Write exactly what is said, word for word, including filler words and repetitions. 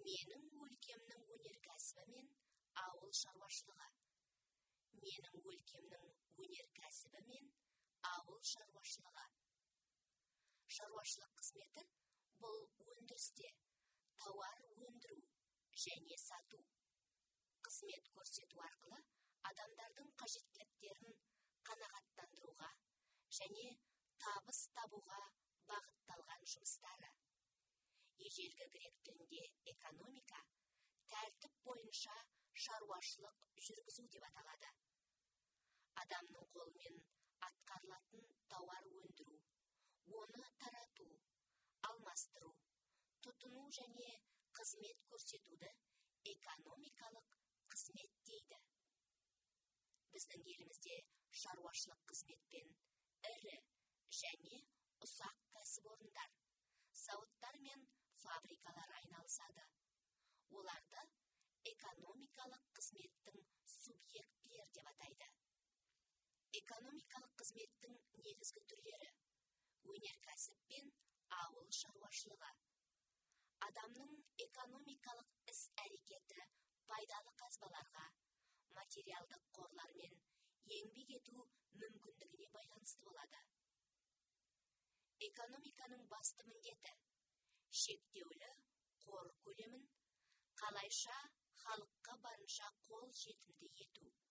Менің өлкемнің өнеркәсібі мен ауыл шаруашылығы. Менің өлкемнің өнеркәсібі мен ауыл шаруашылығы. Шаруашылық қызметі бұл өндірісте тауар өндіру және сату, қызмет көрсету арқылы адамдардың қажеттіліктерін қанағаттандыруға және табыс табуға бағытталған жұмыстары. Ежелгі грек тілінде экономика тәртіп бойынша шаруашылық жүргізу деп аталады. Адамның қолымен атқарылатын тауар өндіру, оны тарату, алмастыру, тұтыну және қызмет көрсетуді экономикалық қызмет дейді. Біздің елімізде шаруашылық қызметпен ірі және ұсақ кәсіпорындар, зауыттар мен фабрикалар айналысады. Оларды экономикалық қызметтің субъектілері деп атайды. Экономикалық қызметтің негізгі түрлері: өнеркәсіп пен ауыл шаруашылығы. Адамның экономикалық іс-әрекеті пайдалы қазбаларға, материалдық қорлармен еңбек ету мүмкіндігіне байланысты болады. Экономиканың басты міндеті шектеулі қор көлемін қалайша халыққа барынша қол жетімді ету.